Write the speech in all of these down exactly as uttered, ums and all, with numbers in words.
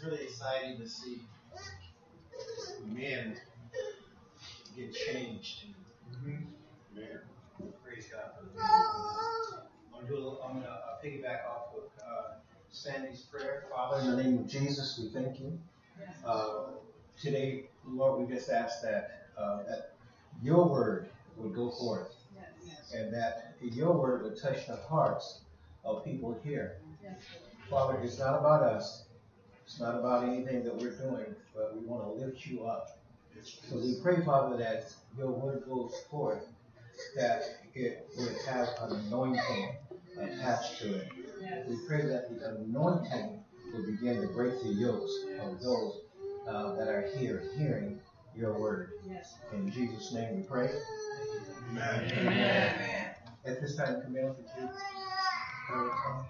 really exciting to see men get changed. Mm-hmm. Man, praise God for the I'm going to I'm gonna, uh, piggyback off of uh, Sandy's prayer. Father, in the name of Jesus, we thank you. Uh, today, Lord, we just ask that, uh, that your word would go forth, yes. and that your word would touch the hearts of people here. Yes. Father, it's not about us. It's not about anything that we're doing, but we want to lift you up. So we pray, Father, that your word goes forth, that it would have an anointing attached to it. Yes. We pray that the anointing will begin to break the yokes of those uh, that are here hearing your word. Yes. In Jesus' name we pray. Amen. Amen. At this time, Camille, could you pray with me?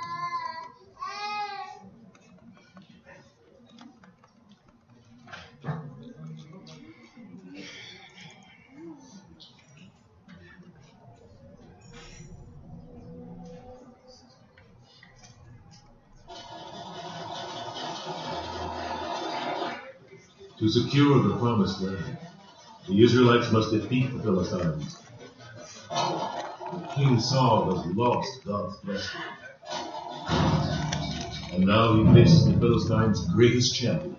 To secure the promised land, the Israelites must defeat the Philistines. King Saul has lost God's blessing. And now he faces the Philistines' greatest champion,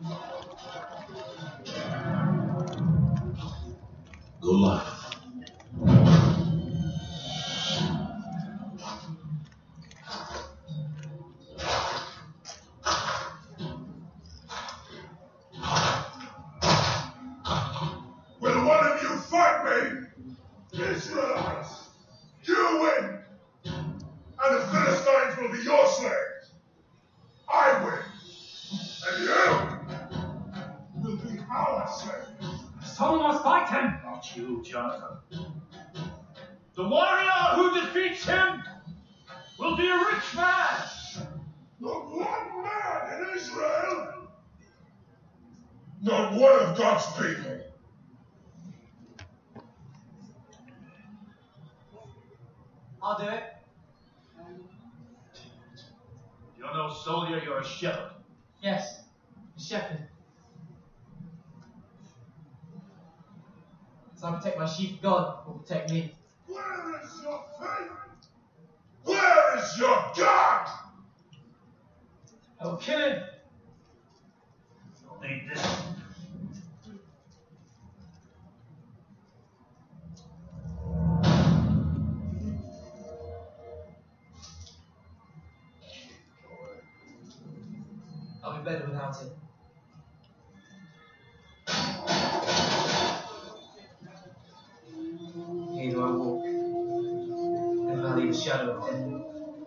Goliath. Will one of you fight me? Israelites, you win, and the Philistines will be your slaves. I win, and you will be our slaves. Someone must fight him! Not you, Jonathan. The warrior who defeats him will be a rich man! Not one man in Israel! Not one of God's people! I'll do it. You're no soldier, you're a shepherd. Yes, a shepherd. So I protect my sheep, God will protect me. Where is your faith? Where is your God? I will kill him. You'll need this. I'll be better without it. Here do I walk, in the valley of the shadow of death.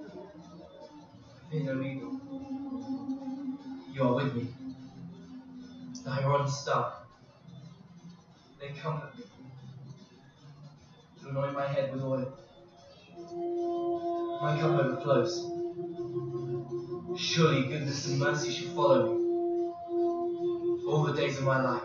I fear no evil. You are with me. Thy rod and staff, they comfort me. To anoint my head with oil. My cup overflows. Surely goodness and mercy shall follow me all the days of my life.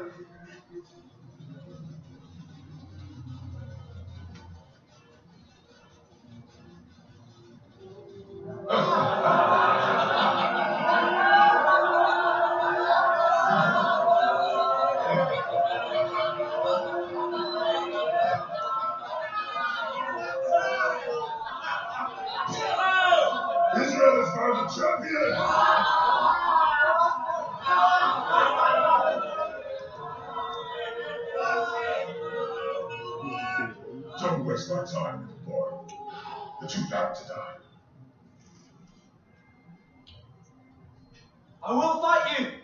Israel has found a champion! Don't waste my time, little boy. You're too young to die. I will fight you!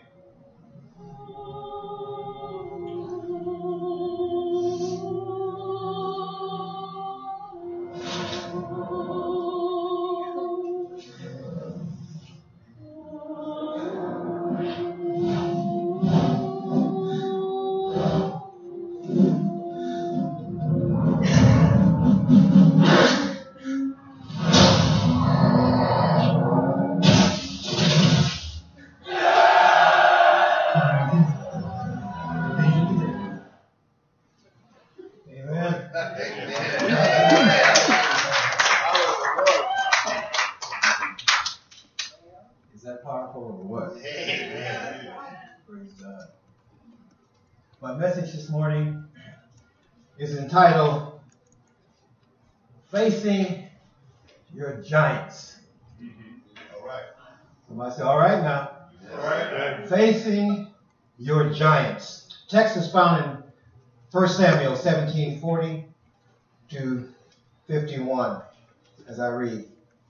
Yeah! powerful or what? Amen. Praise God. My message this morning is entitled Facing Your Giants. All right. Somebody say, all right now. All right. Facing Your Giants. Text is found in First Samuel seventeen forty to fifty-one as I read.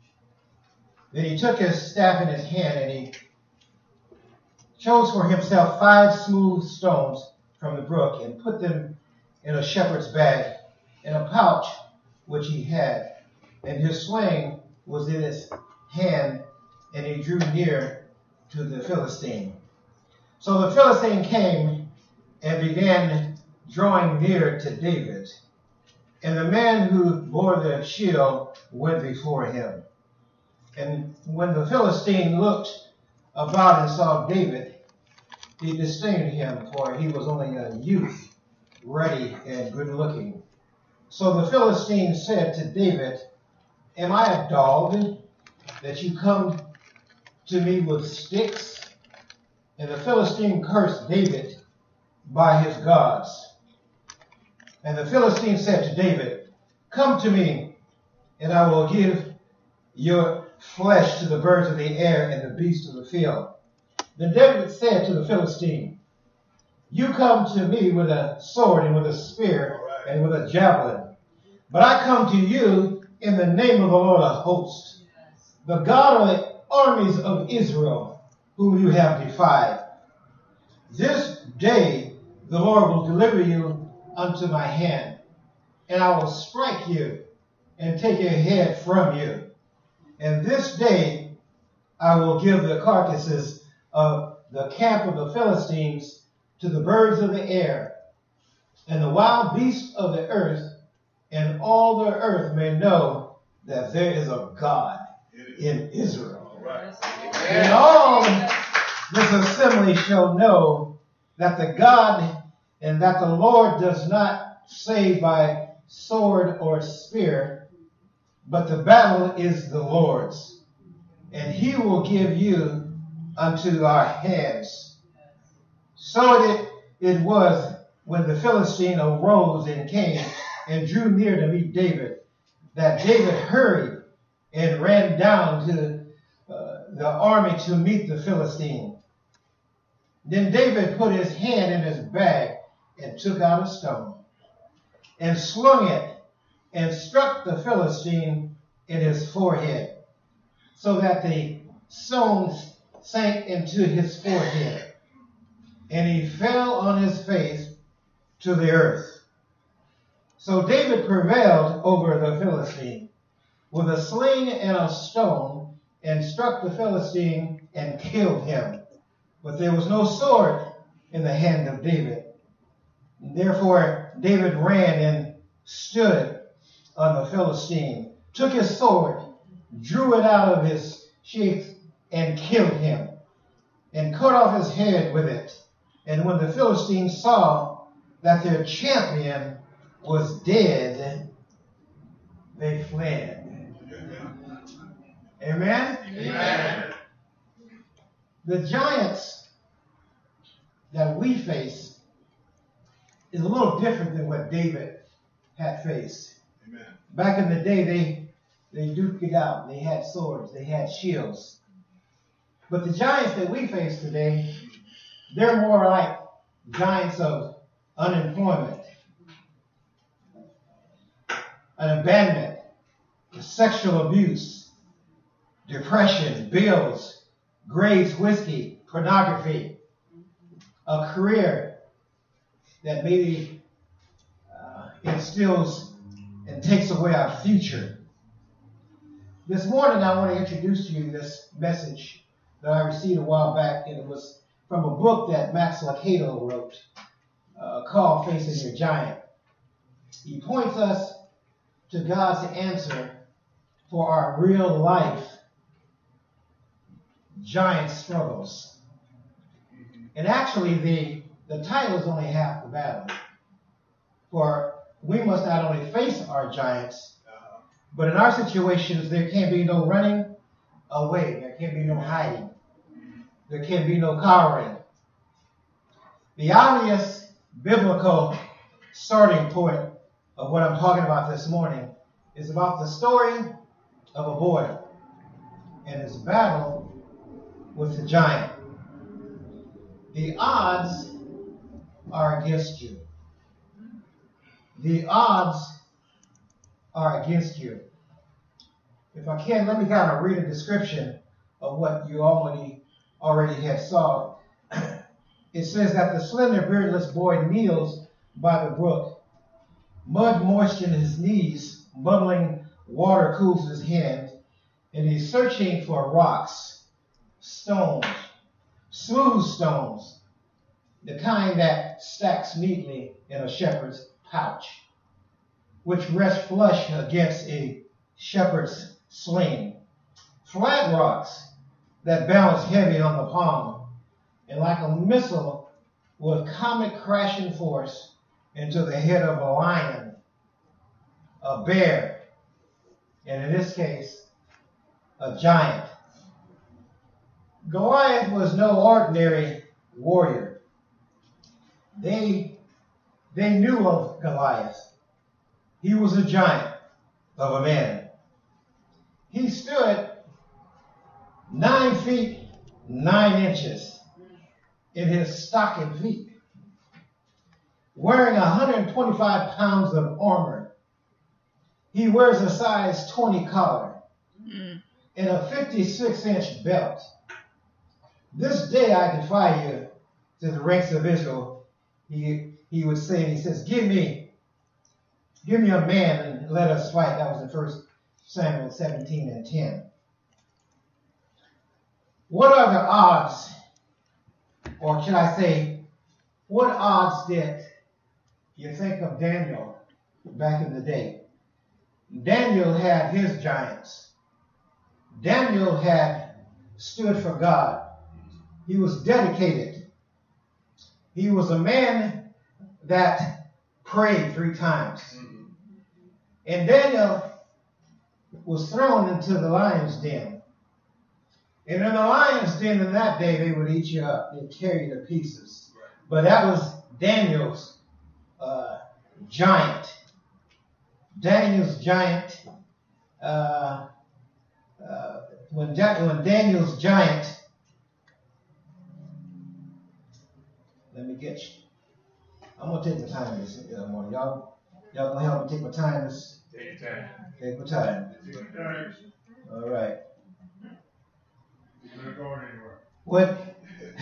Then he took his staff in his hand and he chose for himself five smooth stones from the brook and put them in a shepherd's bag in a pouch which he had. And his sling was in his hand, and he drew near to the Philistine. So the Philistine came and began drawing near to David. And the man who bore the shield went before him. And when the Philistine looked about and saw David, he disdained him, for he was only a youth, ready and good looking. So the Philistine said to David, am I a dog that you come to me with sticks? And the Philistine cursed David by his gods. And the Philistine said to David, come to me, and I will give your flesh to the birds of the air and the beasts of the field. Then David said to the Philistine, you come to me with a sword and with a spear and with a javelin. But I come to you in the name of the Lord of hosts, the God of the armies of Israel, whom you have defied. This day the Lord will deliver you unto my hand, and I will strike you and take your head from you. And this day I will give the carcasses of the camp of the Philistines to the birds of the air, and the wild beasts of the earth, and all the earth may know that there is a God in Israel. All right. And all this assembly shall know that the God and that the Lord does not save by sword or spear, but the battle is the Lord's, and he will give you unto our hands. So it, it was when the Philistine arose and came and drew near to meet David, that David hurried and ran down to uh, the army to meet the Philistine. Then David put his hand in his bag and took out a stone and swung it and struck the Philistine in his forehead, so that the stone sank into his forehead, and he fell on his face to the earth. So David prevailed over the Philistine with a sling and a stone, and struck the Philistine and killed him. But there was no sword in the hand of David. Therefore David ran and stood on the Philistine, took his sword, drew it out of his sheath, and killed him, and cut off his head with it. And when the Philistines saw that their champion was dead, they fled. Amen? Amen. The giants that we face is a little different than what David had faced. Amen. Back in the day, they, they duked it out. They had swords. They had shields. But the giants that we face today, they're more like giants of unemployment, an abandonment, sexual abuse, depression, bills, grades, whiskey, pornography, a career that maybe uh, instills and takes away our future. This morning, I want to introduce to you this message that I received a while back, and it was from a book that Max Lucado wrote uh, called Facing Your Giant. He points us to God's answer for our real life giant struggles. And actually, the, the title is only half the battle. For we must not only face our giants, but in our situations, there can be no running away. There can be no hiding. there can be no cowering. The obvious biblical starting point of what I'm talking about this morning is about the story of a boy and his battle with the giant. The odds are against you. The odds are against you. If I can, let me kind of read a description of what you already already had saw. It says that the slender, beardless boy kneels by the brook. Mud moistened his knees, bubbling water cools his hands, and he's searching for rocks, stones, smooth stones, the kind that stacks neatly in a shepherd's pouch, which rest flush against a shepherd's sling. Flat rocks that balance heavy on the palm, and like a missile with comet crashing force into the head of a lion, a bear, and in this case, a giant. Goliath was no ordinary warrior. They, they knew of Goliath. He was a giant of a man. He stood nine feet, nine inches in his stocking feet, wearing one hundred twenty-five pounds of armor. He wears a size twenty collar mm. and a fifty-six inch belt. This day I defy you to the ranks of Israel, he, he would say, he says, give me, give me a man and let us fight. That was in First Samuel seventeen and ten. What are the odds, or should I say, what odds did you think of Daniel back in the day? Daniel had his giants. Daniel had stood for God. He was dedicated. He was a man that prayed three times. And Daniel was thrown into the lion's den. And in the lion's den in that day, they would eat you up. They'd tear you to pieces. But that was Daniel's uh, giant. Daniel's giant. Uh, uh, when, da- when Daniel's giant, let me get you. I'm going to take my time this uh, morning. Y'all, y'all going to help me take my time this? Take your time. Take my time. Take your time. All right. You're not going anywhere. What,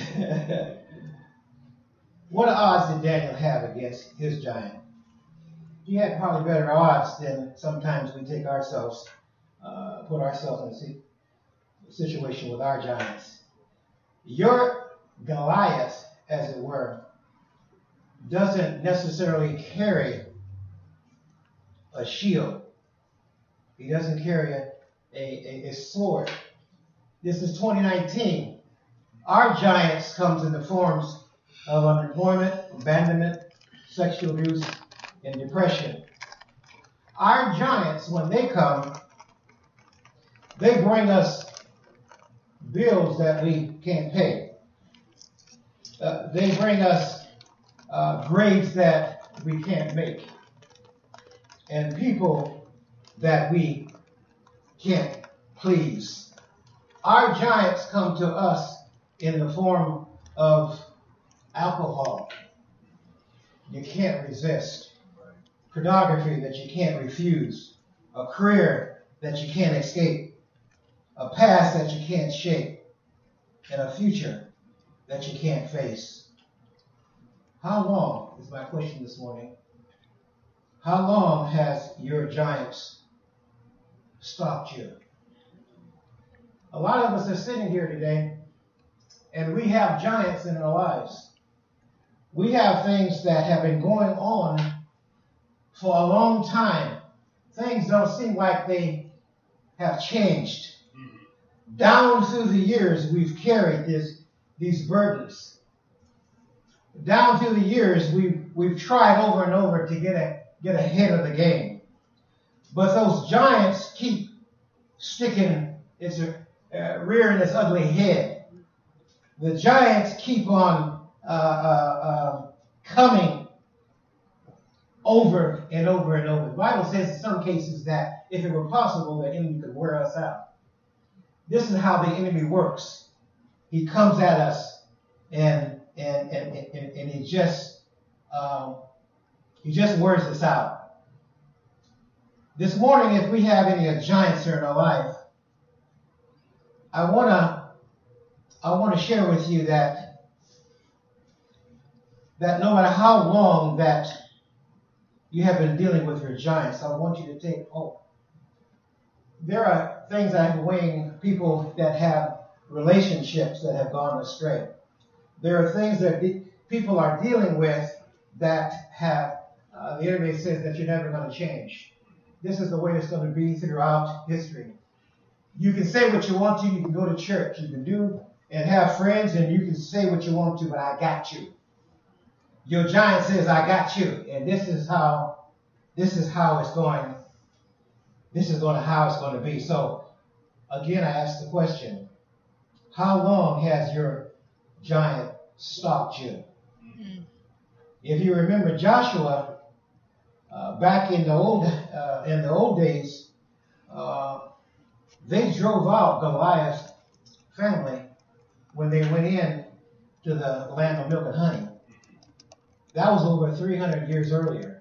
what odds did Daniel have against his giant? He had probably better odds than sometimes we take ourselves, uh, put ourselves in a situation with our giants. Your Goliath, as it were, doesn't necessarily carry a shield. He doesn't carry a, a, a sword. This is twenty nineteen. Our giants comes in the forms of unemployment, abandonment, sexual abuse, and depression. Our giants, when they come, they bring us bills that we can't pay. Uh, they bring us uh, grades that we can't make, and people that we can't please. Our giants come to us in the form of alcohol. You can't resist. Pornography that you can't refuse. A career that you can't escape. A past that you can't shake. And a future that you can't face. How long, is my question this morning, how long has your giants stopped you? A lot of us are sitting here today, and we have giants in our lives. We have things that have been going on for a long time. Things don't seem like they have changed. Mm-hmm. Down through the years, we've carried this, these burdens. Down through the years, we've, we've tried over and over to get, a, get ahead of the game. But those giants keep sticking its Uh, rearing its ugly head. the giants keep on uh, uh, uh, coming over and over and over. The Bible says in some cases that if it were possible, the enemy could wear us out. This is how the enemy works. He comes at us and and and and, and he just um, he just wears us out. This morning, if we have any giants here in our life, I wanna I want to share with you that that no matter how long that you have been dealing with your giants, I want you to take hope. There are things that are weighing people that have relationships that have gone astray. There are things that de- people are dealing with that have, uh, the enemy says that you're never going to change. This is the way it's going to be throughout history. You can say what you want to, you can go to church, you can do and have friends, and you can say what you want to, but I got you. Your giant says, I got you. And this is how, this is how it's going, this is going to, how it's going to be. So, again, I ask the question, how long has your giant stalked you? Mm-hmm. If you remember Joshua, uh, back in the old, uh, in the old days, uh, they drove out Goliath's family when they went in to the land of milk and honey. That was over three hundred years earlier.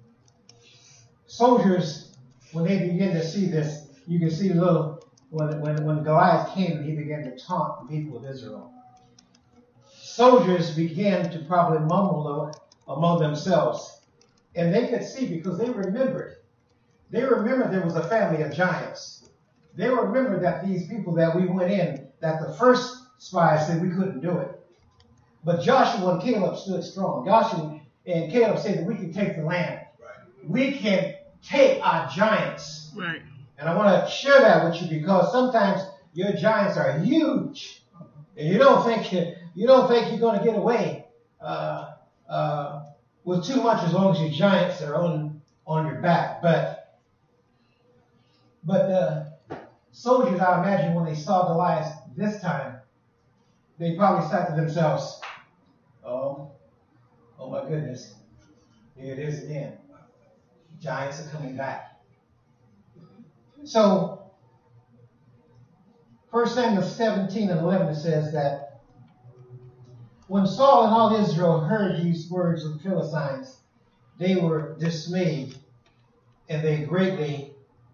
Soldiers, when they begin to see this, you can see a little, when, when, when Goliath came, he began to taunt the people of Israel. Soldiers began to probably mumble among themselves. And they could see because they remembered. They remembered there was a family of giants. They remembered that these people that we went in, that the first spies said we couldn't do it. But Joshua and Caleb stood strong. Joshua and Caleb said that we can take the land. Right. We can take our giants. Right. And I want to share that with you because sometimes your giants are huge, and you don't think you don't think you're going to get away uh, uh, with too much as long as your giants are on on your back. But but the soldiers, I imagine, when they saw Goliath this time, they probably said to themselves, "Oh, oh my goodness, here it is again. Giants are coming back." So, First Samuel seventeen and eleven says that when Saul and all Israel heard these words of the Philistines, they were dismayed and they greatly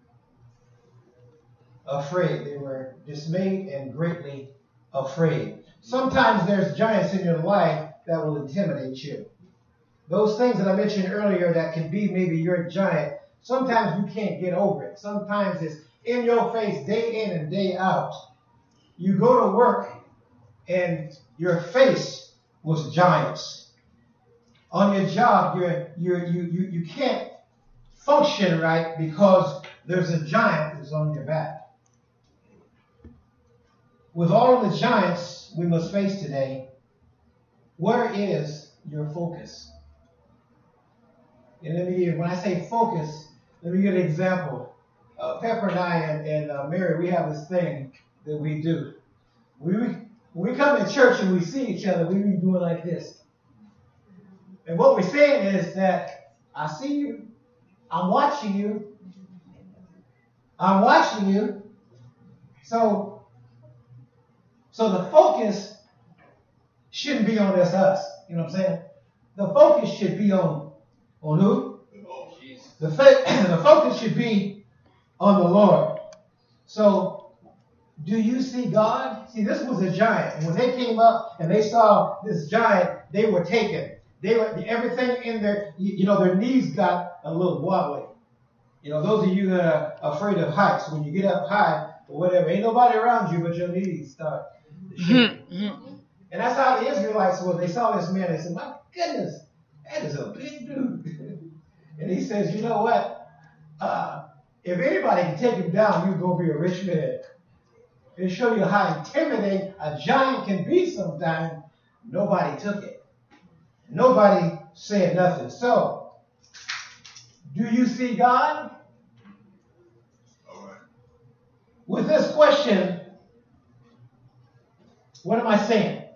afraid. They were dismayed and greatly afraid. Sometimes there's giants in your life that will intimidate you. Those things that I mentioned earlier that can be maybe your giant, sometimes you can't get over it. Sometimes it's in your face day in and day out. You go to work and your face was giants. On your job, you're, you're, you, you, you can't function right because there's a giant that's on your back. With all of the giants we must face today, where is your focus? And let me, when I say focus, let me give an example. Uh, Pepper and I and, and uh, Mary, we have this thing that we do. We, when we come to church and we see each other, we be doing like this. And what we're saying is that I see you, I'm watching you, I'm watching you. So, so the focus shouldn't be on this us. You know what I'm saying? The focus should be on, on who? The, fa- the focus should be on the Lord. So, do you see God? See, this was a giant. And when they came up and they saw this giant, they were taken. They were everything in their, you, you know, their knees got a little wobbly. You know, those of you that are afraid of heights, when you get up high or whatever, ain't nobody around you, but your knees start to shake. And that's how the Israelites were. They saw this man and said, "My goodness, that is a big dude." And he says, "You know what? Uh, if anybody can take him down, you're going to be a rich man." It'll show you how intimidating a giant can be sometimes. Nobody took it. Nobody said nothing. So, do you see God? All right. With this question, what am I saying?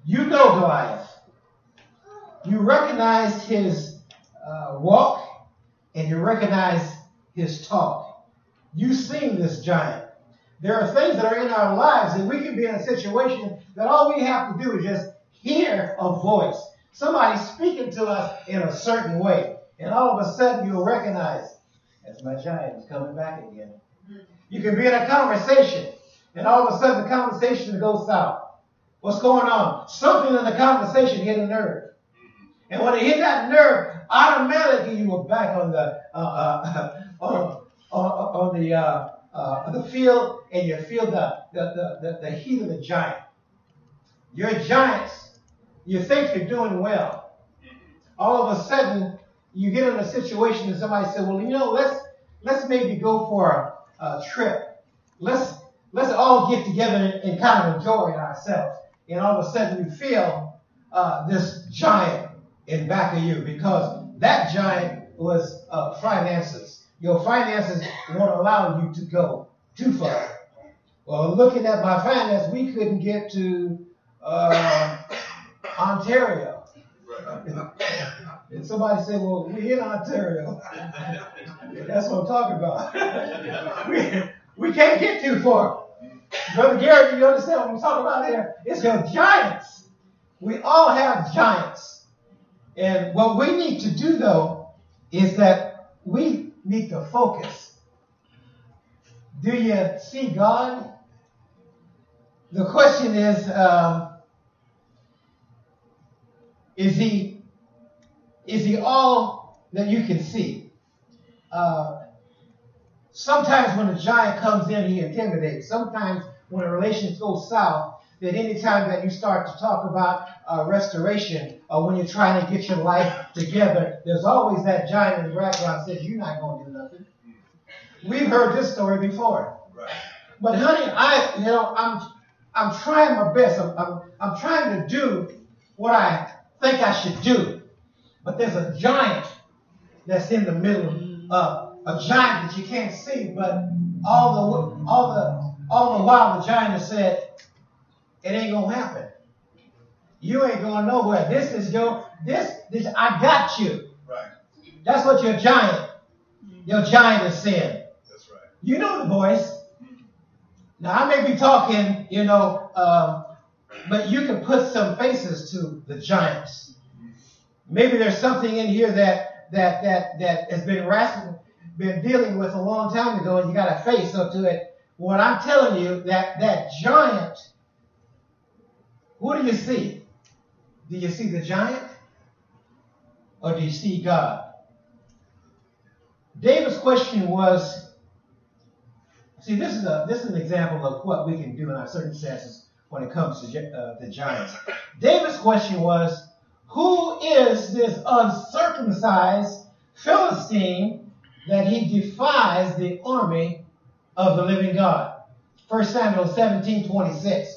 You know Goliath. You recognize his uh, walk and you recognize his talk. You've seen this giant. There are things that are in our lives that we can be in a situation that all we have to do is just hear a voice. Somebody speaking to us in a certain way. And all of a sudden you'll recognize, that's my giant, he's coming back again. You can be in a conversation and all of a sudden the conversation goes south. What's going on? Something in the conversation hit a nerve. And when it hit that nerve, automatically you were back on the uh, uh, on, on, on the uh, uh, the field, and you feel the the, the the heat of the giant. You're giants. You think you're doing well. All of a sudden, you get in a situation and somebody said, "Well, you know, let's let's maybe go for a, a trip. Let's let's all get together and, and kind of enjoy ourselves." And all of a sudden, you feel uh, this giant in back of you, because that giant was uh, finances. Your finances won't allow you to go too far. Well, looking at my finance, we couldn't get to uh, Ontario. And somebody said, "Well, we're in Ontario." That's what I'm talking about. we, we can't get too far. Brother Gary, do you understand what I'm talking about here? It's your giants. We all have giants. And what we need to do, though, is that we need to focus. Do you see God? The question is, um, is he is he all that you can see? Uh, sometimes when a giant comes in, he intimidates. Sometimes when a relationship goes south, that any time that you start to talk about uh, restoration, or when you're trying to get your life together, there's always that giant in the background that says, "You're not going to do nothing." We've heard this story before. Right. But honey, I, you know, I'm, I'm trying my best. I'm, I'm, I'm trying to do what I think I should do. But there's a giant that's in the middle of a giant that you can't see. But all the, all the, all the while, the giant has said, "It ain't gonna happen. You ain't going nowhere. This is your, this, this, I got you." Right. That's what your giant, your giant is saying. That's right. You know the voice. Now, I may be talking, you know, um, but you can put some faces to the giants. Maybe there's something in here that, that, that, that has been wrestling, been dealing with a long time ago, and you got a face up to it. What I'm telling you, that, that giant, who do you see? Do you see the giant? Or do you see God? David's question was, see, this is a this is an example of what we can do in our circumstances when it comes to uh, the giants. David's question was, who is this uncircumcised Philistine that he defies the army of the living God? First Samuel seventeen twenty-six.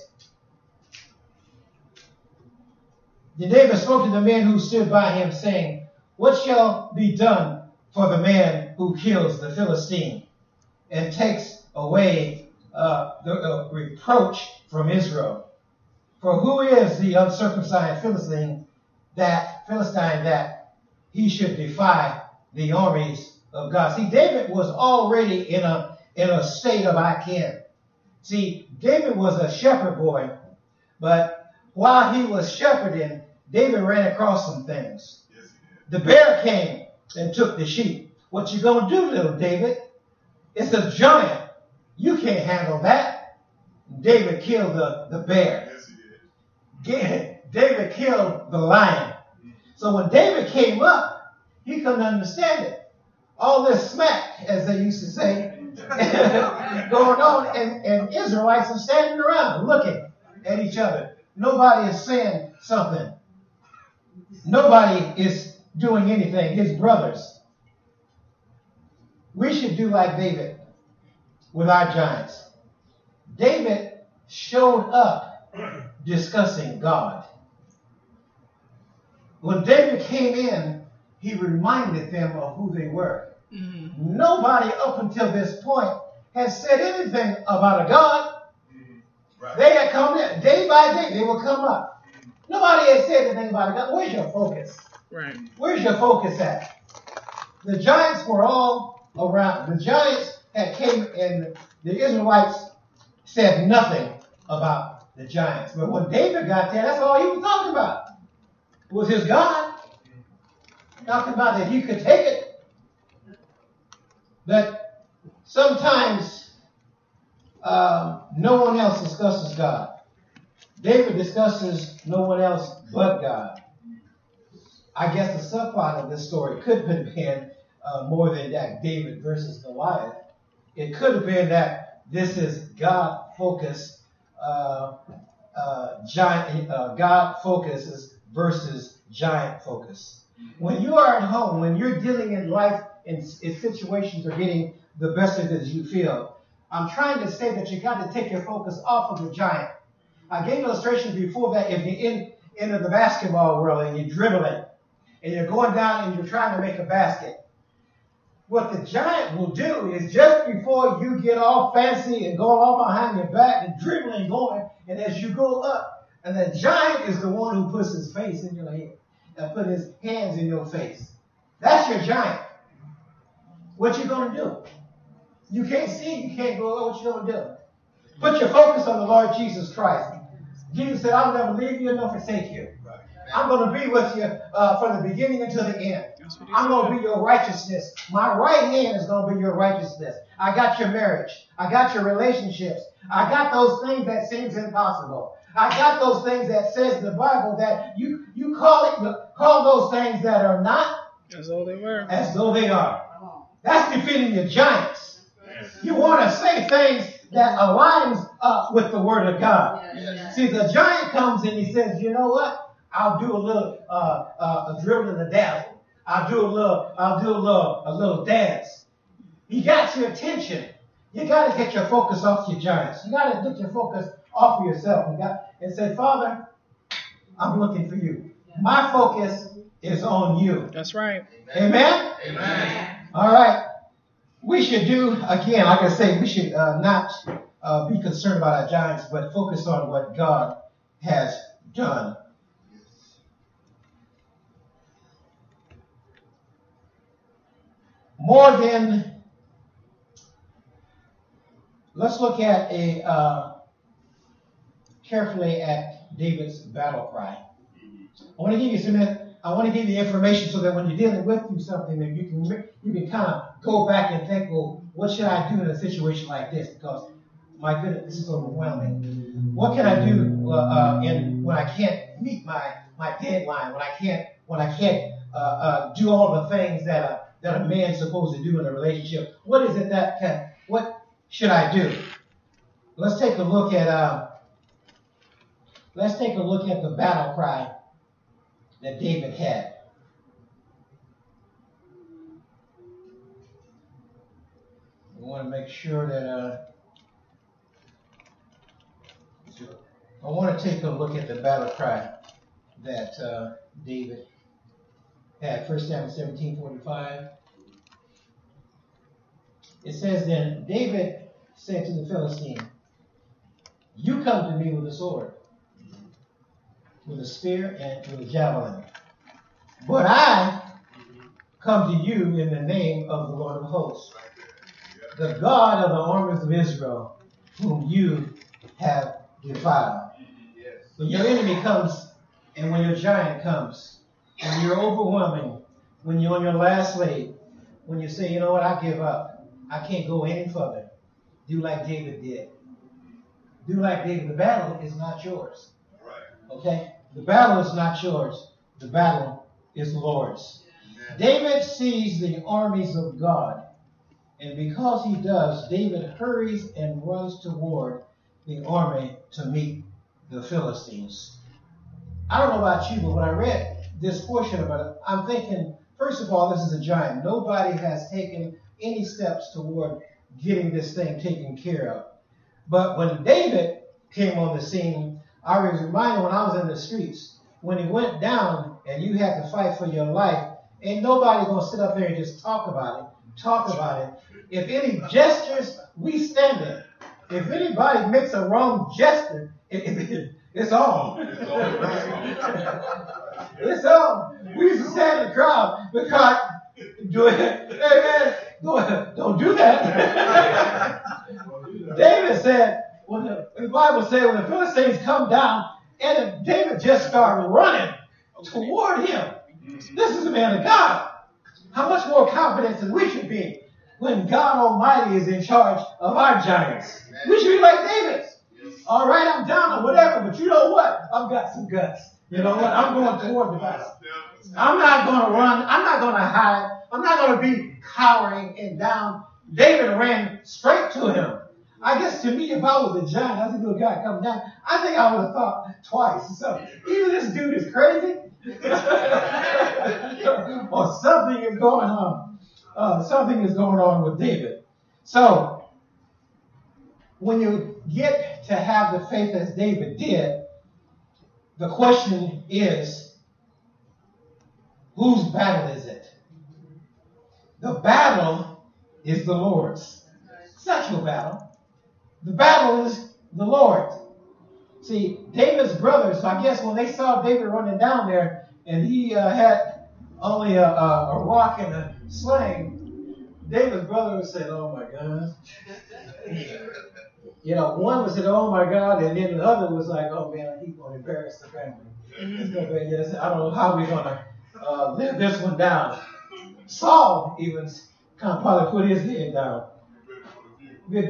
Then David spoke to the men who stood by him, saying, "What shall be done for the man who kills the Philistine and takes away uh, the uh, reproach from Israel? For who is the uncircumcised Philistine that Philistine that he should defy the armies of God?" See, David was already in a in a state of I can. See, David was a shepherd boy, but while he was shepherding, David ran across some things. Yes, the bear came and took the sheep. "What you gonna do, little David? It's a giant. You can't handle that." David killed the, the bear. Yes, he did. David killed the lion. So when David came up, he couldn't understand it. All this smack, as they used to say, going on, and, and Israelites are standing around looking at each other. Nobody is saying something. Nobody is doing anything. His brothers. We should do like David with our giants. David showed up discussing God. When David came in, he reminded them of who they were. Mm-hmm. Nobody up until this point has said anything about a God. Mm-hmm. Right. They had come in day by day. They would come up. Nobody has said anything about it. God, where's your focus? Right. Where's your focus at? The giants were all around. The giants had came and the Israelites said nothing about the giants. But when David got there, that's all he was talking about. It was his God. Talking about that he could take it. But sometimes uh, no one else discusses God. David discusses no one else but God. I guess the subplot of this story could have been uh, more than that David versus Goliath. It could have been that this is God-focused, uh, uh, giant, uh, God focuses versus giant focus. When you are at home, when you're dealing in life in, in situations or getting the best of it as you feel, I'm trying to say that you got to take your focus off of the giant. I gave illustrations before that if you're in into the basketball world and you're dribbling and you're going down and you're trying to make a basket. What the giant will do is just before you get all fancy and go all behind your back and dribbling going, and as you go up, and the giant is the one who puts his face in your head and put his hands in your face. That's your giant. What you going to do? You can't see, you can't go, what you going to do? Put your focus on the Lord Jesus Christ. Jesus said, I'll never leave you nor forsake you. I'm going to be with you uh, from the beginning until the end. I'm going to be your righteousness. My right hand is going to be your righteousness. I got your marriage. I got your relationships. I got those things that seems impossible. I got those things that says in the Bible that you, you call it, call those things that are not as though they were. As though they are. That's defeating your giants. You want to say things that aligns up with the Word of God. Yes. See, the giant comes and he says, you know what? I'll do a little uh, uh, a dribble and a dazzle. I'll do a little, I'll do a little, a little dance. He got your attention. You got to get your focus off your giants. You got to get your focus off of yourself. You got and say, Father, I'm looking for you. My focus is on you. That's right. Amen. Amen. All right. We should do, again, like I say, we should uh, not uh, be concerned about our giants, but focus on what God has done. More than, let's look at a, uh, carefully at David's battle cry. I want to give you some, I want to give you information so that when you're dealing with you something that you can, you can kind of go back and think, well, what should I do in a situation like this? Because my goodness, this is overwhelming. What can I do uh, uh, in when I can't meet my my deadline? When I can't when I can't uh, uh, do all the things that a that a man's supposed to do in a relationship? What is it that can? What should I do? Let's take a look at uh, let's take a look at the battle cry that David had. We want to make sure that uh, I want to take a look at the battle cry that uh, David had. First Samuel seventeen forty-five. It says, then David said to the Philistine, you come to me with a sword, with a spear, and with a javelin. But I come to you in the name of the Lord of hosts, the God of the armies of Israel, whom you have defiled. When your enemy comes, and when your giant comes, when you're overwhelming, when you're on your last leg, when you say, you know what, I give up. I can't go any further. Do like David did. Do like David. The battle is not yours. Okay? The battle is not yours. The battle is the Lord's. David sees the armies of God. And because he does, David hurries and runs toward the army to meet the Philistines. I don't know about you, but when I read this portion of it, I'm thinking, first of all, this is a giant. Nobody has taken any steps toward getting this thing taken care of. But when David came on the scene, I was reminded when I was in the streets, when he went down and you had to fight for your life, ain't nobody going to sit up there and just talk about it, talk about it. If any gestures, we stand there. If anybody makes a wrong gesture, if, if, It's on. It's on. We used to stand in the crowd because do it. Hey man, don't, don't do that. David said, when the, the Bible said when the Philistines come down, and David just started running toward him. This is a man of God. How much more confidence than we should be when God Almighty is in charge of our giants. We should be like David. All right, I'm down or whatever, but you know what? I've got some guts. You know what? I'm going toward the battle. I'm not going to run. I'm not going to hide. I'm not going to be cowering and down. David ran straight to him. I guess to me, if I was a giant, I was a little guy coming down, I think I would have thought twice. So either this dude is crazy or something is going on. Uh, something is going on with David. So when you get to have the faith as David did, the question is, whose battle is it? The battle is the Lord's. It's not your battle. The battle is the Lord. See, David's brothers, so I guess when they saw David running down there and he uh, had only a, a, a rock and a sling, David's brothers said, oh my God. You know, one was said, oh my God, and then the other was like, oh man, he's going to embarrass the family. It's gonna be, yes, I don't know how we're going to uh, live this one down. Saul even kind of probably put his head down. But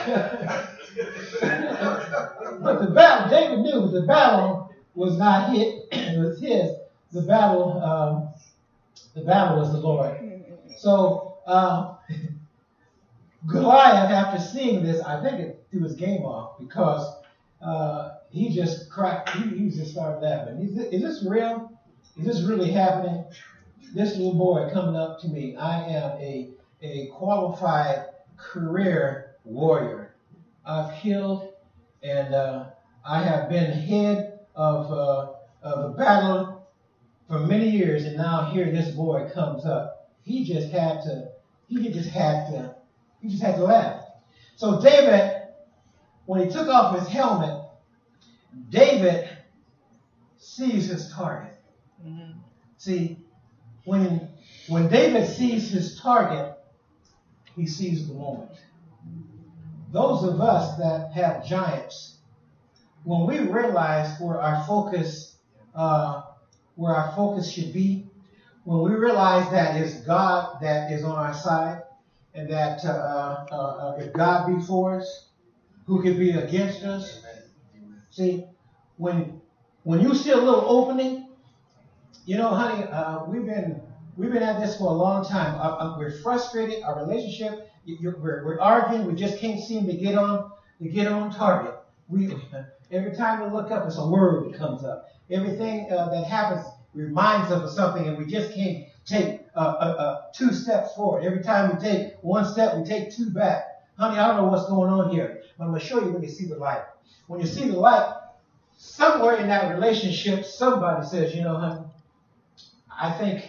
the battle, David knew the battle was not his, it was his. The battle, um, the battle was the Lord. So uh, Goliath, after seeing this, I think it threw his game off because uh, he just cracked. He, he just started laughing. Is, it, is this real? Is this really happening? This little boy coming up to me. I am a a qualified career warrior. I've killed and uh, I have been head of, uh, of the battle for many years, and now here this boy comes up. He just had to. He just had to. He just had to laugh. So David, when he took off his helmet, David sees his target. Mm-hmm. See, when when David sees his target, he sees the moment. Those of us that have giants, when we realize where our focus, uh, where our focus should be, when we realize that it's God that is on our side, and that uh, uh, uh, if God be for us, who could be against us? See, when when you see a little opening, you know, honey, uh, we've been we've been at this for a long time. Uh, uh, we're frustrated. Our relationship. You're, we're, we're arguing. We just can't seem to get on to get on target. We every time we look up, it's a word that comes up. Everything uh, that happens reminds us of something, and we just can't take uh, uh, uh, two steps forward. Every time we take one step, we take two back. Honey, I don't know what's going on here, but I'm going to show you when you see the light. When you see the light, somewhere in that relationship, somebody says, you know, honey, I think,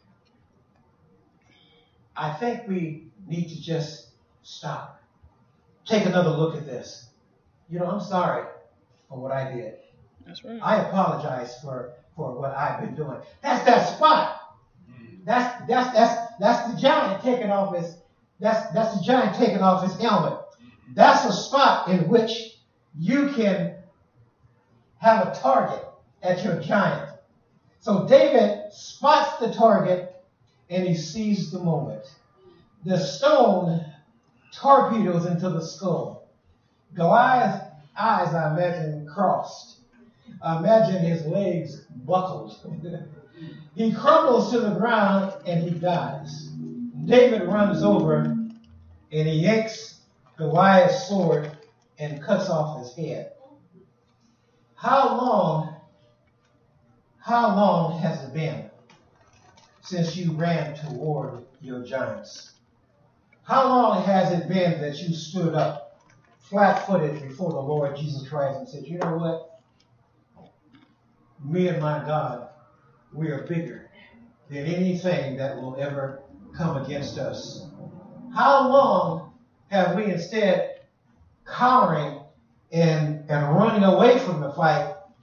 I think we need to just stop. Take another look at this. You know, I'm sorry for what I did. That's right. I apologize for, for what I've been doing. That's that spot. That's that's that's that's the giant taking off his that's that's the giant taking off his helmet. That's a spot in which you can have a target at your giant. So David spots the target and he sees the moment. The stone torpedoes into the skull. Goliath's eyes, I imagine, crossed. I imagine his legs buckled. He crumbles to the ground and he dies. David runs over and he yanks Goliath's sword and cuts off his head. How long, how long has it been since you ran toward your giants? How long has it been that you stood up flat-footed before the Lord Jesus Christ and said, you know what? Me and my God, we are bigger than anything that will ever come against us. How long have we instead cowering and, and running away from the fight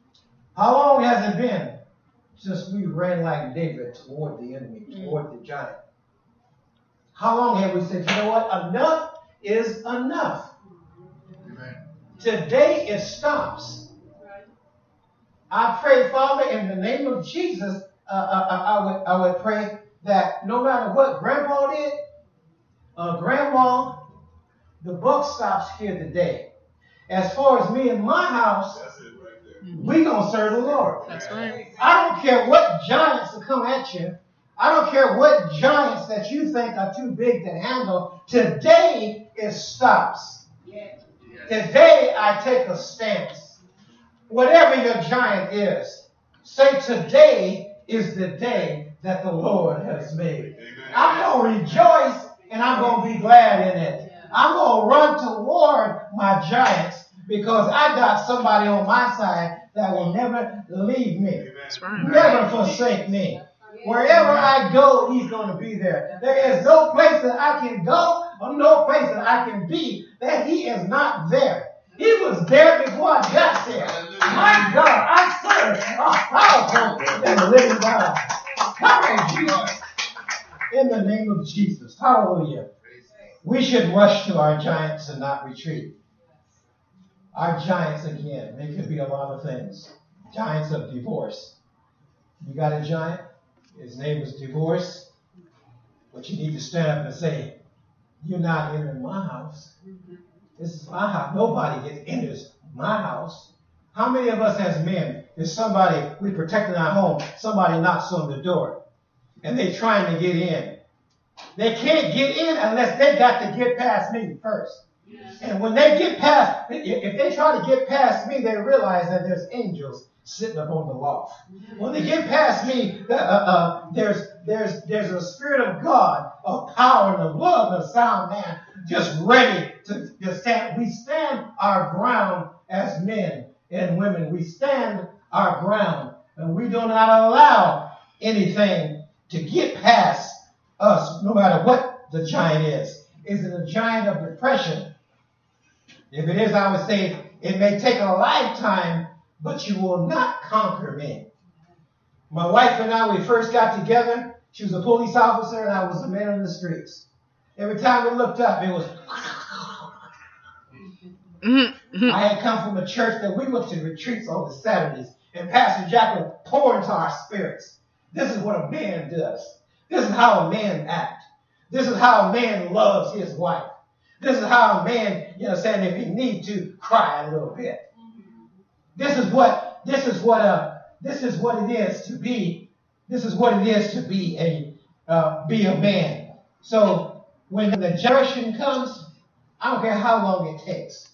How long has it been since we ran like David toward the enemy, toward the giant? How long have we said, you know what? Enough is enough. Amen. Today it stops. I pray, Father, in the name of Jesus, uh, uh, I would I would pray that no matter what Grandpa did, uh, Grandma, the buck stops here today. As far as me and my house, That's it right there. we gonna serve the Lord. That's right. I don't care what giants will come at you. I don't care what giants that you think are too big to handle. Today it stops. Today I take a stance. Whatever your giant is, say today is the day that the Lord has made. I'm going to rejoice and I'm going to be glad in it. I'm going to run toward my giants because I got somebody on my side that will never leave me, That's right. never forsake me. Wherever I go, he's going to be there. There is no place that I can go or no place that I can be that he is not there. He was there before I got there. My God, I serve a powerful and living God. Come on, Jesus. In the name of Jesus. Hallelujah. We should rush to our giants and not retreat. Our giants, again, they could be a lot of things. Giants of divorce. You got a giant? His name is divorce. But you need to stand up and say, you're not entering my house. This is my house. Nobody gets enters my house. How many of us as men, if somebody, we protecting our home, somebody knocks on the door and they trying to get in. They can't get in unless they got to get past me first. And when they get past, if they try to get past me, they realize that there's angels sitting up on the loft. When they get past me, uh, uh, there's there's there's a spirit of God, of power and of love, and a sound man, just ready to, to stand. We stand our ground as men and women. We stand our ground, and we do not allow anything to get past us, no matter what the giant is. Is it a giant of depression? If it is, I would say it may take a lifetime, but you will not conquer me. My wife and I, we first got together. She was a police officer, and I was a man in the streets. Every time we looked up, it was... I had come from a church that we went to retreats on the Saturdays, and Pastor Jack would pour into our spirits. This is what a man does. This is how a man acts. This is how a man loves his wife. This is how a man, you know, saying if he need to, cry a little bit. This is what this is what uh this is what it is to be. This is what it is to be a uh, be a man. So when the generation comes, I don't care how long it takes.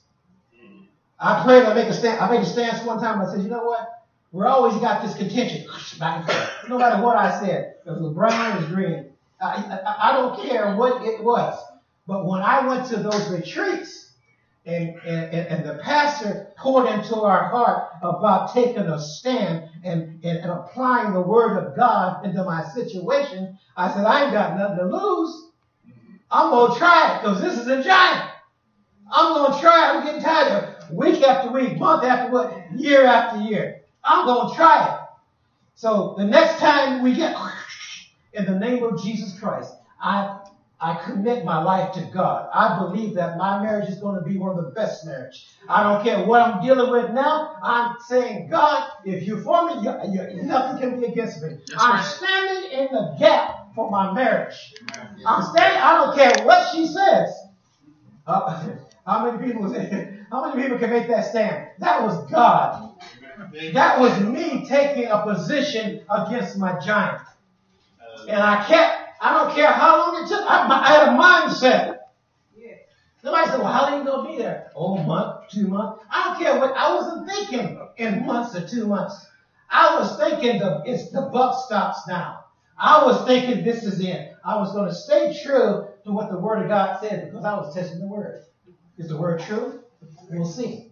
I prayed. I make a stand. I made a stance one time. I said, you know what? We're always got this contention back and forth. No matter what I said, if it was brown, it was green. I, I, I don't care what it was. But when I went to those retreats and, and, and the pastor poured into our heart about taking a stand and, and, and applying the word of God into my situation, I said, I ain't got nothing to lose. I'm going to try it because this is a giant. I'm going to try it. I'm getting tired of it. Week after week, month after month, year after year. I'm going to try it. So the next time we get, in the name of Jesus Christ, I I commit my life to God. I believe that my marriage is going to be one of the best marriages. I don't care what I'm dealing with now. I'm saying, God, if you're for me, you, you, nothing can be against me. That's I'm right. standing in the gap for my marriage. I'm standing. I don't care what she says. Uh, how many people? How many people can make that stand? That was God. That was me taking a position against my giant, and I kept. I don't care how long it took. I, I had a mindset. Somebody said, well, how long are you going to be there? Oh, a month, two months. I don't care what. I wasn't thinking in months or two months. I was thinking the, it's the buck stops now. I was thinking this is it. I was going to stay true to what the Word of God said because I was testing the Word. Is the Word true? We'll see.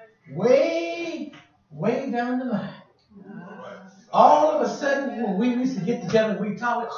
Way, way down the line. All of a sudden, when we used to get together, we talk.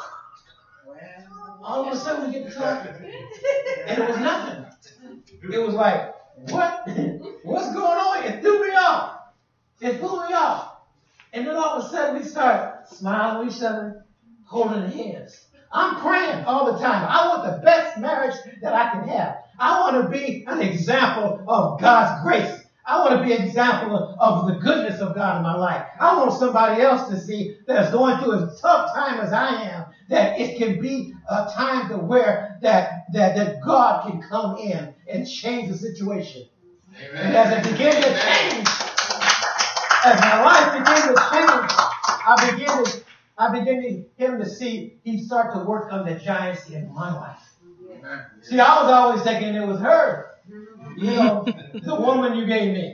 All of a sudden we get to talking. And it was nothing. It was like, what? What's going on? It threw me off. It threw me off. And then all of a sudden we start smiling at each other, holding hands. I'm praying all the time. I want the best marriage that I can have. I want to be an example of God's grace. I want to be an example of, of the goodness of God in my life. I want somebody else to see that's going through as tough time as I am, that it can be a time to where that, that, that God can come in and change the situation. Amen. And as it begins to change, as my life begins to change, I begin to, I begin to him to see he start to work on the giants in my life. Amen. See, I was always thinking it was her. You know, the woman you gave me.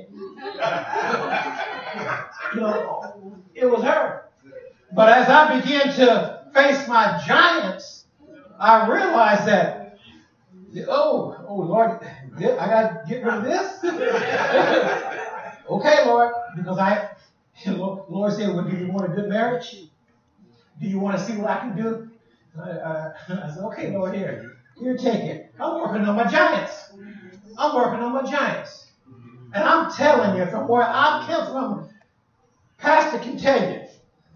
You know, it was her. But as I began to face my giants, I realized that, oh, oh Lord, I got to get rid of this. Okay, Lord, because I, Lord said, well, do you want a good marriage? Do you want to see what I can do? I, I, I said, okay, Lord, here, here, take it. I'm working on my giants. I'm working on my giants. And I'm telling you, from where I came from, Pastor can tell you,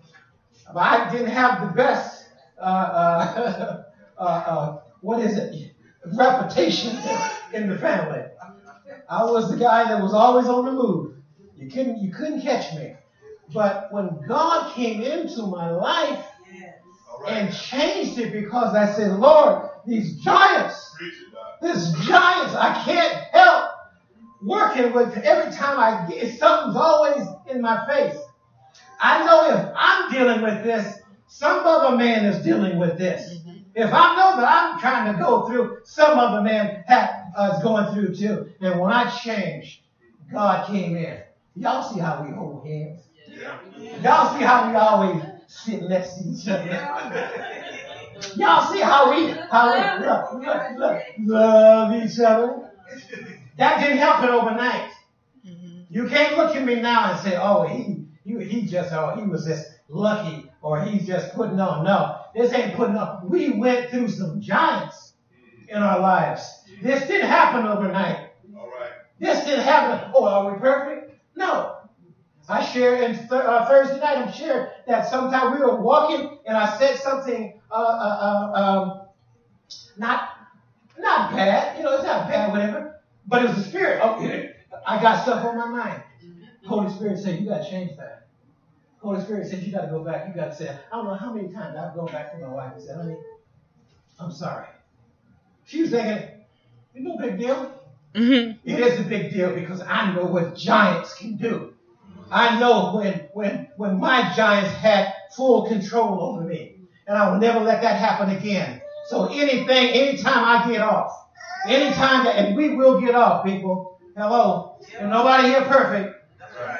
I didn't have the best, uh, uh, uh, uh, what is it, reputation in the family. I was the guy that was always on the move. You couldn't, you couldn't catch me. But when God came into my life and changed it, because I said, Lord, these giants, these giants, I can't help working with. Every time I get, something's always in my face. I know if I'm dealing with this, some other man is dealing with this. Mm-hmm. If I know that I'm trying to go through, some other man ha- uh, is going through too. And when I changed, God came in. Y'all see how we hold hands? Yeah. Y'all see how we always sit next to each other? Y'all see how we, how we look, look, look, love each other? That didn't happen overnight. Mm-hmm. You can't look at me now and say, oh, he, he, he just, oh, he was just lucky, or he's just putting on. No, this ain't putting on. We went through some giants in our lives. This didn't happen overnight. All right. This didn't happen. Oh, are we perfect? No. I shared in th- uh, Thursday night, I'm sure that sometime we were walking and I said something uh, uh, uh, um, not not bad. You know, it's not bad, whatever. But it was the Spirit. Okay, I got stuff on my mind. Holy Spirit said, you got to change that. Holy Spirit said, you got to go back. You got to say, I don't know how many times I've gone back to my wife and said, honey, I'm sorry. She was thinking, it's no big deal. Mm-hmm. It is a big deal because I know what giants can do. I know when, when, when my giants had full control over me. And I will never let that happen again. So anything, anytime I get off, anytime, that, and we will get off, people. Hello. And nobody here perfect. That's right.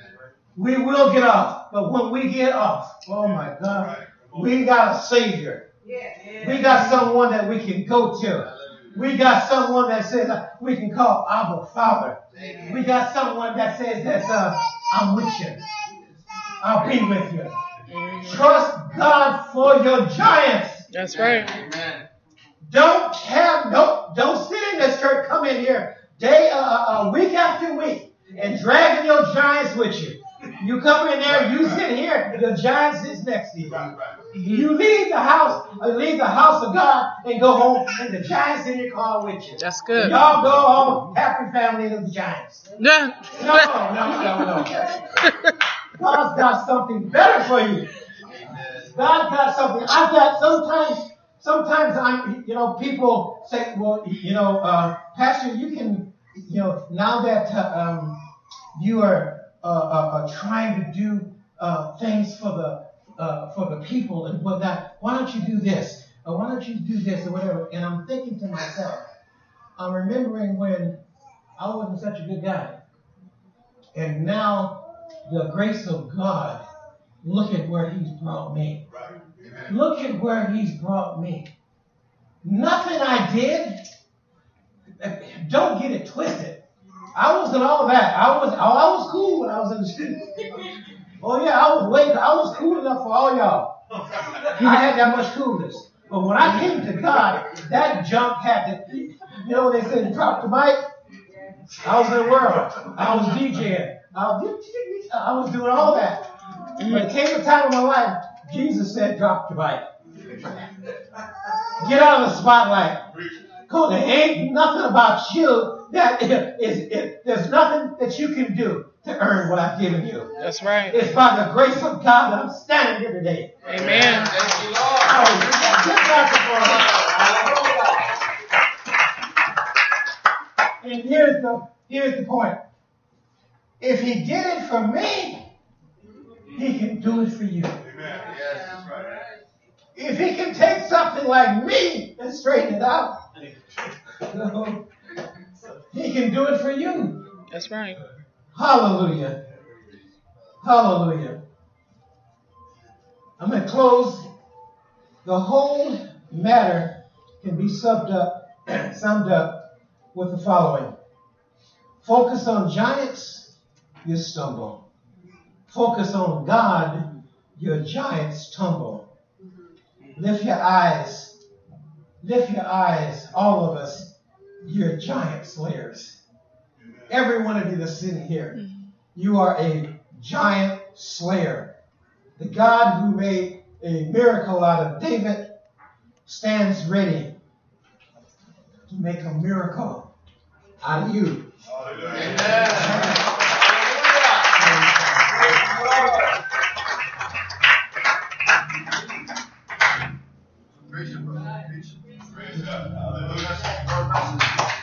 We will get off. But when we get off, oh my God, we got a Savior. We got someone that we can go to. We got someone that says uh, we can call Abba Father. We got someone that says that uh, I'm with you. I'll be with you. Trust God for your giants. That's right. Amen. Don't have no. Don't sit in this church. Come in here day, uh, uh, week after week, and dragging your giants with you. You come in there, you sit here, the giant sits next to you. You leave the house, uh, leave the house of God, and go home, and the giants in your car with you. That's good. And y'all go home, happy family of the giants. No, no, no, no, no. God's got something better for you. God got something. I've got sometimes. Sometimes I'm, you know, people say, well, you know, uh, Pastor, you can, you know, now that uh, um, you are uh, uh, trying to do uh, things for the uh, for the people and whatnot, why don't you do this? Or why don't you do this or whatever? And I'm thinking to myself, I'm remembering when I wasn't such a good guy. And now the grace of God, look at where he's brought me. Look at where he's brought me. Nothing I did. Don't get it twisted. I wasn't all that. I was I was cool when I was in the street. Oh yeah, I was way. I was cool enough for all y'all. I had that much coolness. But when I came to God, that junk had to. You know what they said? Drop the mic. I was in the world. I was DJing. I was, I was doing all that. When it came a time in my life, Jesus said, drop the bike. Get out of the spotlight. Because there ain't nothing about you that is, is, there's nothing that you can do to earn what I've given you. That's right. It's by the grace of God that I'm standing here today. Amen. Thank you, Lord. And here's the, here's the point. If he did it for me, he can do it for you. Amen. Yes, that's right. If he can take something like me and straighten it out, he can do it for you. That's right. Hallelujah. Hallelujah. I'm going to close. The whole matter can be summed up, summed up with the following. Focus on giants, you stumble. Focus on God, your giants tumble. Lift your eyes. Lift your eyes, all of us. You're giant slayers. Every one of you that's sitting here, you are a giant slayer. The God who made a miracle out of David stands ready to make a miracle out of you. Amen. Praise God. Hallelujah.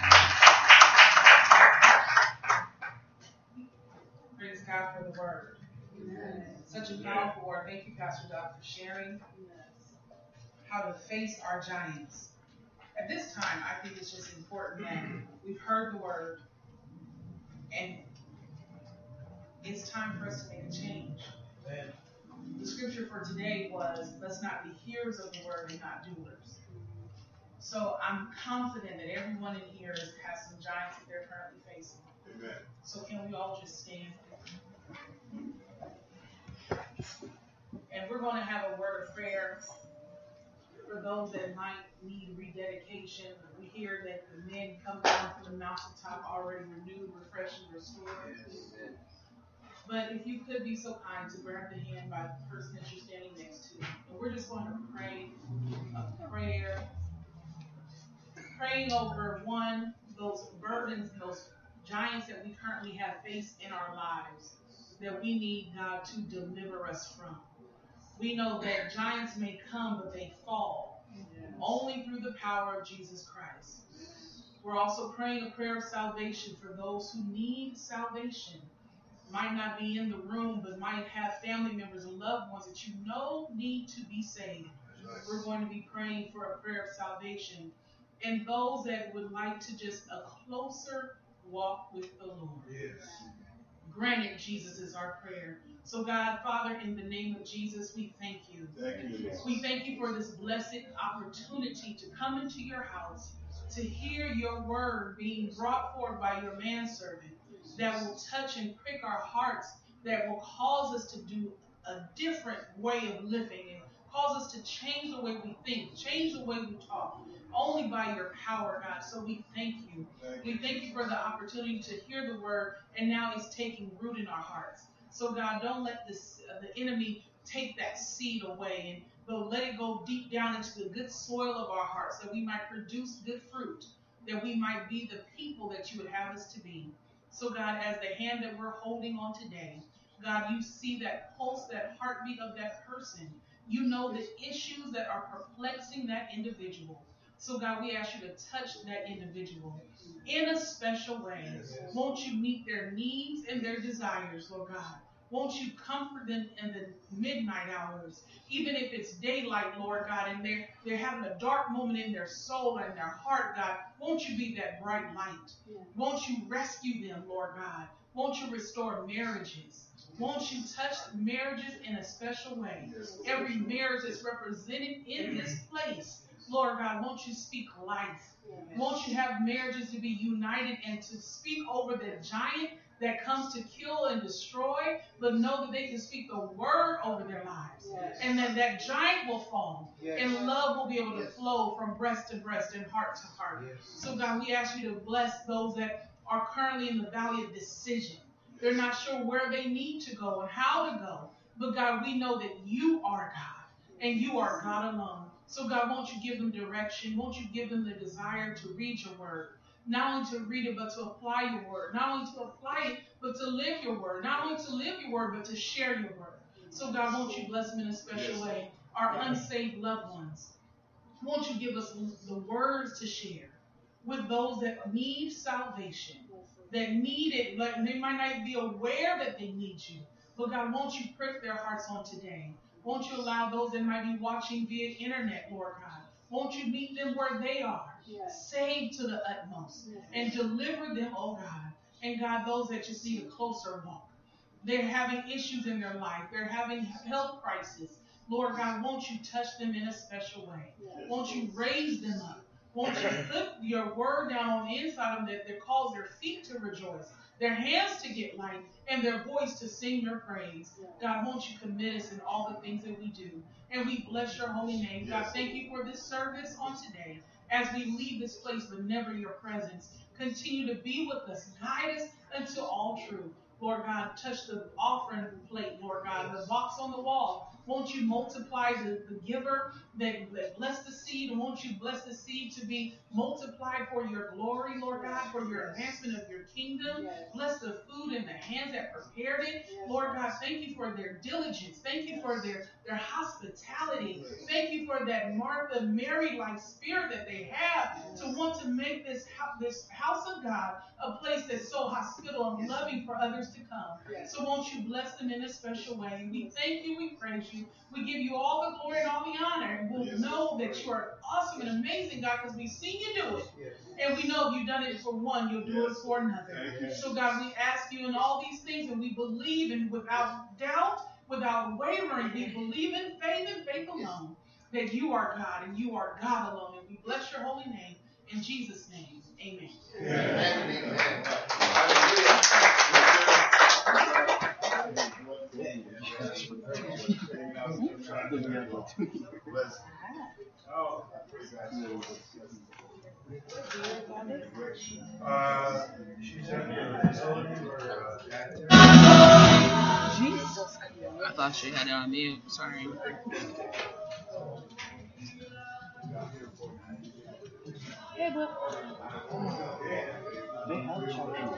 Praise God for the word. Such a powerful word. Thank you, Pastor Doug, for sharing how to face our giants. At this time, I think it's just important that we've heard the word, and it's time for us to make a change. The scripture for today was, let's not be hearers of the word and not doers. So I'm confident that everyone in here has some giants that they're currently facing. Amen. So can we all just stand? And we're going to have a word of prayer for those that might need rededication. We hear that the men come down from the mountaintop already renewed, refreshed, and restored. But if you could be so kind to grab the hand by the person that you're standing next to. And we're just going to pray a prayer, praying over one, those burdens, those giants that we currently have faced in our lives that we need God to deliver us from. We know that giants may come, but they fall only through the power of Jesus Christ. We're also praying a prayer of salvation for those who need salvation. Might not be in the room, but might have family members and loved ones that you know need to be saved. We're going to be praying for a prayer of salvation. And those that would like to just a closer walk with the Lord. Yes. Granted, Jesus is our prayer. So God, Father, in the name of Jesus, we thank you. Thank you, Lord. We thank you for this blessed opportunity to come into your house, to hear your word being brought forth by your manservant that will touch and prick our hearts, that will cause us to do a different way of living and cause us to change the way we think, change the way we talk, only by your power, God. So we thank you. Thank We thank you for the opportunity to hear the word, and now it's taking root in our hearts. So God, don't let this uh, the enemy take that seed away, and but let it go deep down into the good soil of our hearts, that we might produce good fruit, that we might be the people that you would have us to be. So God, as the hand that we're holding on today, God, you see that pulse, that heartbeat of that person. You know the issues that are perplexing that individual. So God, we ask you to touch that individual in a special way. Won't you meet their needs and their desires, Lord God? Won't you comfort them in the midnight hours, even if it's daylight, Lord God, and they're, they're having a dark moment in their soul and their heart, God. Won't you be that bright light? Won't you rescue them, Lord God? Won't you restore marriages? Won't you touch marriages in a special way? Every marriage that's represented in this place, Lord God, won't you speak life? Won't you have marriages to be united and to speak over the giant that comes to kill and destroy, but know that they can speak the word over their lives. And that that giant will fall, and love will be able to flow from breast to breast and heart to heart. So God, we ask you to bless those that are currently in the valley of decision. They're not sure where they need to go and how to go. But God, we know that you are God and you are God alone. So God, won't you give them direction? Won't you give them the desire to read your word? Not only to read it, but to apply your word. Not only to apply it, but to live your word. Not only to live your word, but to share your word. So God, won't you bless them in a special way? Our unsaved loved ones. Won't you give us the words to share with those that need salvation, that need it, but they might not be aware that they need you. But God, won't you prick their hearts on today? Won't you allow those that might be watching via internet, Lord God? Won't you meet them where they are? Yes. Save to the utmost. Yes. And deliver them, oh God. And God, those that just need a closer walk. They're having issues in their life. They're having health crisis. Lord God, won't you touch them in a special way? Yes. Won't you raise them up? Won't you put your word down on the inside of them that, that cause their feet to rejoice, their hands to get light, and their voice to sing your praise? God, won't you commit us in all the things that we do? And we bless your holy name. God, thank you for this service on today. As we leave this place, but never your presence, continue to be with us. Guide us into all truth. Lord God, touch the offering plate, Lord God, the box on the wall. Won't you multiply the, the giver that, that bless the seed, and won't you bless the seed to be multiplied for your glory, Lord God, for your advancement of your kingdom. Yes. Bless the food in the hands that prepared it. Yes. Lord God, thank you for their diligence. Thank you for their, their hospitality. Thank you for that Martha, Mary-like spirit that they have to want to make this, this house of God a place that's so hospitable and loving for others to come. Yes. So won't you bless them in a special way? We thank you, we praise you. We give you all the glory and all the honor. And we'll yes. know that you are awesome and amazing, God, because we've seen you do it. Yes. And we know if you've done it for one, you'll do yes. it for another. Yes. So God, we ask you in all these things, and we believe in without doubt, without wavering, we believe in faith and faith alone, that you are God and you are God alone. And we bless your holy name. In Jesus' name, amen. Amen. Amen. Uh, she's in the facility or Jesus. I thought she had it on mute. Sorry. Yeah, but